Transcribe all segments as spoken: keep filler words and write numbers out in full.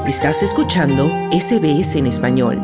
Estás escuchando S B S en español.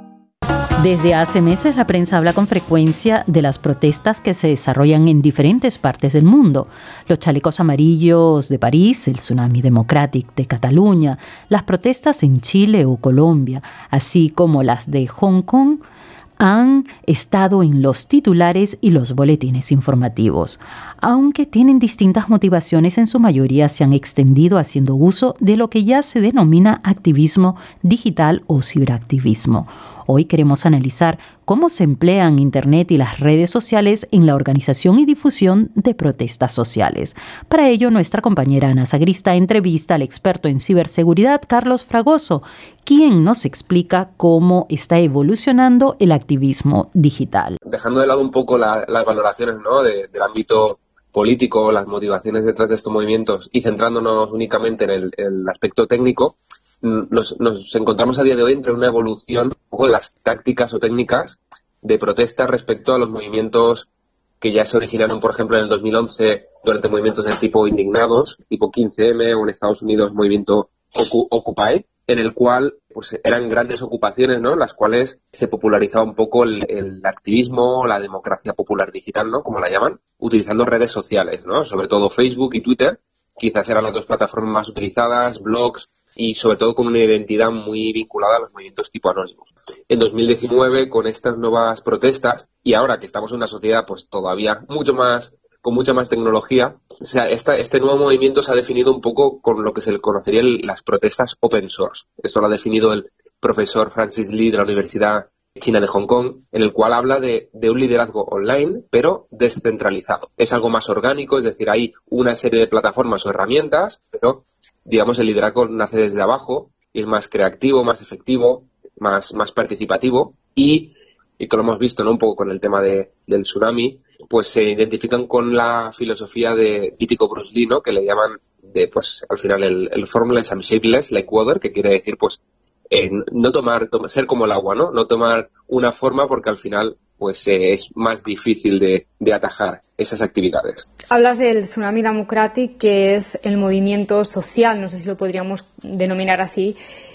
Desde hace meses la prensa habla con frecuencia de las protestas que se desarrollan en diferentes partes del mundo. Los chalecos amarillos de París, el Tsunami Democratic de Cataluña, las protestas en Chile o Colombia, así como las de Hong Kong, han estado en los titulares y los boletines informativos. Aunque tienen distintas motivaciones, en su mayoría se han extendido haciendo uso de lo que ya se denomina activismo digital o ciberactivismo. Hoy queremos analizar cómo se emplean Internet y las redes sociales en la organización y difusión de protestas sociales. Para ello, nuestra compañera Ana Sagrista entrevista al experto en ciberseguridad Carlos Fragoso, quien nos explica cómo está evolucionando el activismo digital. Dejando de lado un poco la, las valoraciones, ¿no?, de, del ámbito político, las motivaciones detrás de estos movimientos y centrándonos únicamente en el, el aspecto técnico, Nos, nos encontramos a día de hoy entre una evolución un poco de las tácticas o técnicas de protesta respecto a los movimientos que ya se originaron, por ejemplo, en el dos mil once durante movimientos del tipo Indignados, tipo quince eme, o en Estados Unidos movimiento Occupy, en el cual pues eran grandes ocupaciones, ¿no?, las cuales se popularizaba un poco el, el activismo, la democracia popular digital, ¿no?, como la llaman, utilizando redes sociales, ¿no?, sobre todo Facebook y Twitter, quizás eran las dos plataformas más utilizadas, blogs, y sobre todo con una identidad muy vinculada a los movimientos tipo anónimos. En dos mil diecinueve, con estas nuevas protestas, y ahora que estamos en una sociedad pues todavía mucho más, con mucha más tecnología, o sea, esta, este nuevo movimiento se ha definido un poco con lo que se le conocería el, las protestas open source. Esto lo ha definido el profesor Francis Lee de la Universidad China de Hong Kong, en el cual habla de, de un liderazgo online, pero descentralizado. Es algo más orgánico, es decir, hay una serie de plataformas o herramientas, pero digamos, el liderazgo nace desde abajo y es más creativo, más efectivo, más, más participativo y, y que lo hemos visto, ¿no?, un poco con el tema de, del tsunami, pues se identifican con la filosofía de mítico Bruce Lee, ¿no?, que le llaman de, pues, al final el, el formless and shapeless like water, que quiere decir, pues, eh, no tomar, tom- ser como el agua, ¿no?, no tomar una forma porque al final pues eh, es más difícil de, de atajar esas actividades. Hablas del Tsunami Democratic, que es el movimiento social, no sé si lo podríamos denominar así,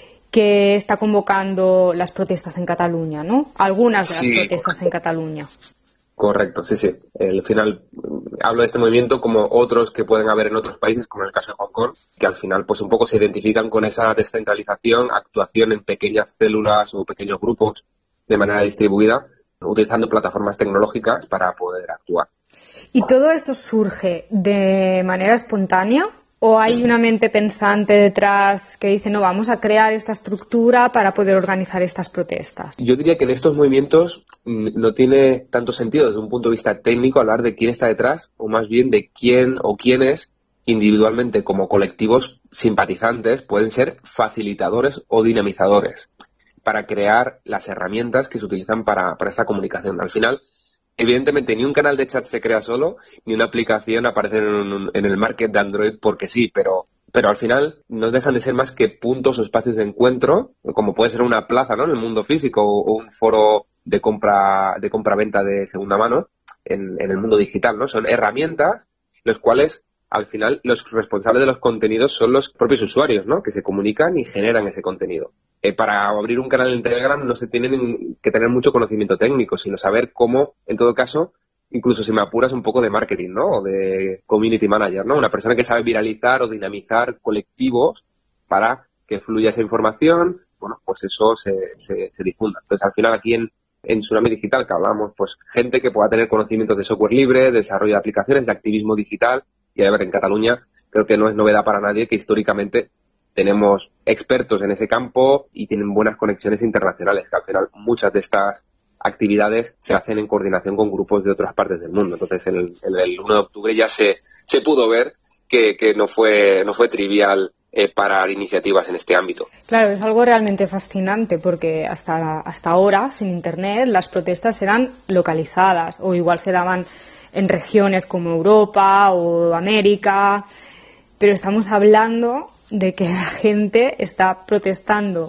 que está convocando las protestas en Cataluña, ¿no? Algunas de las sí. protestas en Cataluña. Correcto, sí, sí. Al final hablo de este movimiento como otros que pueden haber en otros países, como en el caso de Hong Kong, que al final pues un poco se identifican con esa descentralización, actuación en pequeñas células o pequeños grupos de manera distribuida, utilizando plataformas tecnológicas para poder actuar. ¿Y todo esto surge de manera espontánea o hay una mente pensante detrás que dice, no, vamos a crear esta estructura para poder organizar estas protestas? Yo diría que en estos movimientos no tiene tanto sentido desde un punto de vista técnico hablar de quién está detrás, o más bien de quién o quiénes individualmente como colectivos simpatizantes pueden ser facilitadores o dinamizadores para crear las herramientas que se utilizan para, para esta comunicación. Al final, evidentemente, ni un canal de chat se crea solo, ni una aplicación aparece en, un, en el market de Android porque sí, pero, pero al final no dejan de ser más que puntos o espacios de encuentro, como puede ser una plaza, ¿no?, en el mundo físico, o, o un foro de compra de compra-venta de segunda mano en, en el mundo digital, ¿no? Son herramientas los cuales al final los responsables de los contenidos son los propios usuarios, ¿no?, que se comunican y generan ese contenido. Eh, para abrir un canal en Telegram no se tiene que tener mucho conocimiento técnico, sino saber cómo, en todo caso, incluso si me apuras un poco de marketing, ¿no?, o de community manager, ¿no?, una persona que sabe viralizar o dinamizar colectivos para que fluya esa información, bueno, pues eso se, se, se difunda. Entonces, al final aquí en, en Tsunami Digital, que hablamos, pues gente que pueda tener conocimientos de software libre, de desarrollo de aplicaciones, de activismo digital. Y a ver, en Cataluña creo que no es novedad para nadie que históricamente tenemos expertos en ese campo y tienen buenas conexiones internacionales, que al final muchas de estas actividades se hacen en coordinación con grupos de otras partes del mundo. Entonces, en el, en el uno de octubre ya se, se pudo ver que, que no fue, no fue trivial eh, parar iniciativas en este ámbito. Claro, es algo realmente fascinante porque hasta, hasta ahora, sin Internet, las protestas eran localizadas o igual se daban en regiones como Europa o América, pero estamos hablando de que la gente está protestando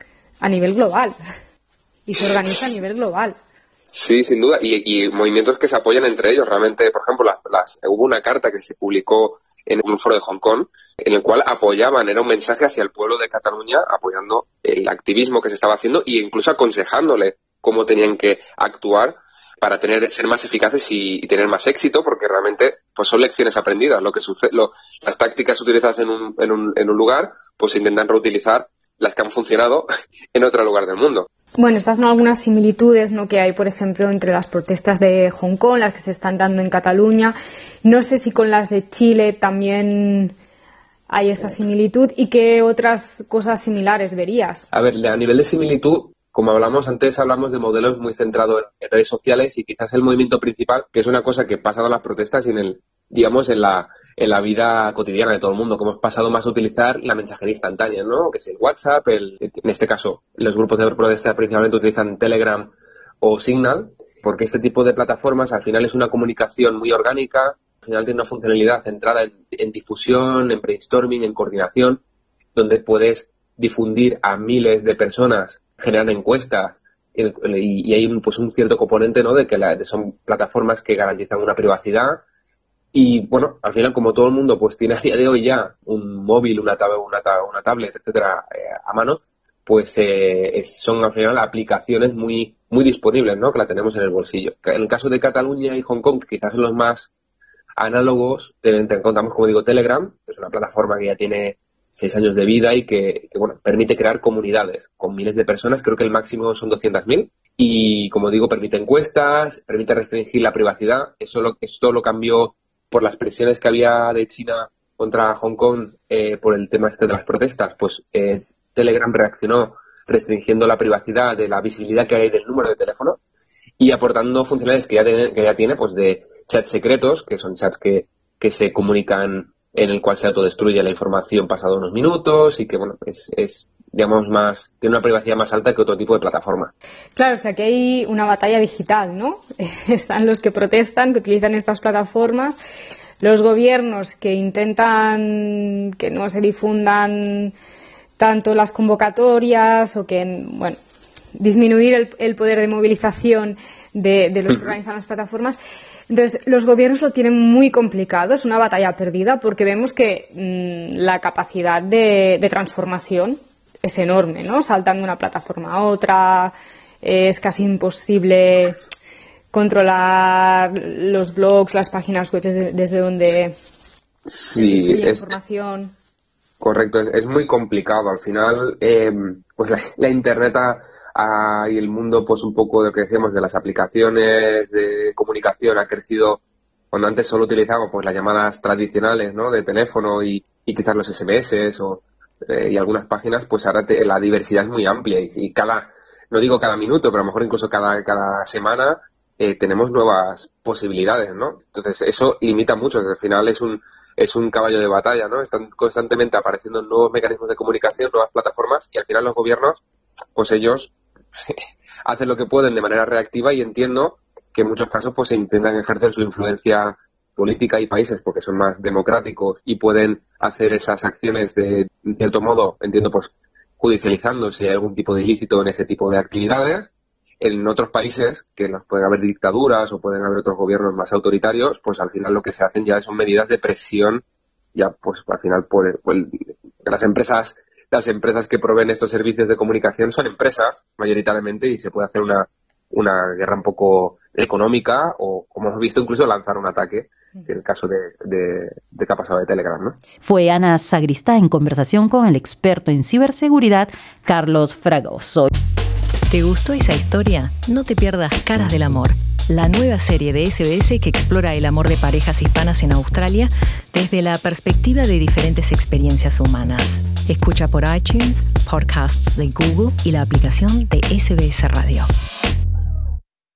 a nivel global y se organiza a nivel global. Sí, sin duda, y, y movimientos que se apoyan entre ellos. Realmente, por ejemplo, las, las, hubo una carta que se publicó en un foro de Hong Kong, en el cual apoyaban, era un mensaje hacia el pueblo de Cataluña, apoyando el activismo que se estaba haciendo e incluso aconsejándole cómo tenían que actuar para tener ser más eficaces y, y tener más éxito, porque realmente pues son lecciones aprendidas. Lo que sucede, lo, las tácticas utilizadas en un, en un, en un lugar, pues se intentan reutilizar las que han funcionado en otro lugar del mundo. Bueno, estas son algunas similitudes, ¿no?, que hay, por ejemplo, entre las protestas de Hong Kong, las que se están dando en Cataluña. No sé si con las de Chile también hay esta similitud, y qué otras cosas similares verías. A ver, a nivel de similitud, como hablamos antes, hablamos de modelos muy centrados en redes sociales, y quizás el movimiento principal, que es una cosa que pasa en las protestas y en el, digamos, en la, en la vida cotidiana de todo el mundo, que hemos pasado más a utilizar la mensajería instantánea, ¿no? Que es el WhatsApp, el, en este caso, los grupos de protesta principalmente utilizan Telegram o Signal, porque este tipo de plataformas al final es una comunicación muy orgánica, al final tiene una funcionalidad centrada en, en difusión, en brainstorming, en coordinación, donde puedes difundir a miles de personas, generar encuestas, y, y hay un, pues un cierto componente, ¿no?, de que la, de son plataformas que garantizan una privacidad. Y bueno, al final, como todo el mundo pues tiene a día de hoy ya un móvil, una, tab- una, tab- una tablet, etcétera, eh, a mano, pues eh, es, son al final aplicaciones muy muy disponibles, ¿no?, que la tenemos en el bolsillo. En el caso de Cataluña y Hong Kong, que quizás son los más análogos, contamos, como digo, Telegram, que es una plataforma que ya tiene seis años de vida y que, que bueno, permite crear comunidades con miles de personas. Creo que el máximo son doscientas mil. Y, como digo, permite encuestas, permite restringir la privacidad. Eso lo, esto lo cambió por las presiones que había de China contra Hong Kong eh, por el tema este de las protestas. Pues eh, Telegram reaccionó restringiendo la privacidad, de la visibilidad que hay del número de teléfono, y aportando funcionalidades que ya tiene, que ya tiene pues de chats secretos, que son chats que, que se comunican, en el cual se autodestruye la información pasado unos minutos, y que bueno, es, es digamos más, tiene una privacidad más alta que otro tipo de plataforma. Claro, es que aquí hay una batalla digital, ¿no? Están los que protestan, que utilizan estas plataformas, los gobiernos que intentan que no se difundan tanto las convocatorias, o que, bueno, disminuir el, el poder de movilización de, de los que organizan las plataformas. Entonces, los gobiernos lo tienen muy complicado, es una batalla perdida, porque vemos que mmm, la capacidad de, de transformación es enorme, ¿no? Saltando de una plataforma a otra, eh, es casi imposible controlar los blogs, las páginas web desde, desde donde sí, se distribuye es, información. Correcto, es, es muy complicado. Al final, eh, pues la, la Internet ha, ha, y el mundo, pues un poco de lo que decíamos de las aplicaciones de comunicación ha crecido. Cuando antes solo utilizábamos pues las llamadas tradicionales, ¿no?, de teléfono y, y quizás los ese eme ese o eh, y algunas páginas, pues ahora te, la diversidad es muy amplia, y, y cada, no digo cada minuto, pero a lo mejor incluso cada, cada semana eh, tenemos nuevas posibilidades, ¿no? Entonces eso limita mucho, al final es un es un caballo de batalla, ¿no? Están constantemente apareciendo nuevos mecanismos de comunicación, nuevas plataformas, y al final los gobiernos, pues ellos hacen lo que pueden de manera reactiva, y entiendo que en muchos casos pues se intentan ejercer su influencia política, y países porque son más democráticos y pueden hacer esas acciones de, en cierto modo, entiendo, pues judicializando si hay algún tipo de ilícito en ese tipo de actividades. En otros países, que nos pueden haber dictaduras o pueden haber otros gobiernos más autoritarios, pues al final lo que se hacen ya son medidas de presión, ya pues al final por, por el, las empresas las empresas que proveen estos servicios de comunicación son empresas mayoritariamente, y se puede hacer una una guerra un poco económica, o, como hemos visto, incluso lanzar un ataque, en el caso de, de, de que ha pasado de Telegram, ¿no? Fue Ana Sagristá en conversación con el experto en ciberseguridad, Carlos Fragoso. ¿Te gustó esa historia? No te pierdas Caras del Amor, la nueva serie de ese be ese que explora el amor de parejas hispanas en Australia desde la perspectiva de diferentes experiencias humanas. Escucha por iTunes, podcasts de Google y la aplicación de ese be ese Radio.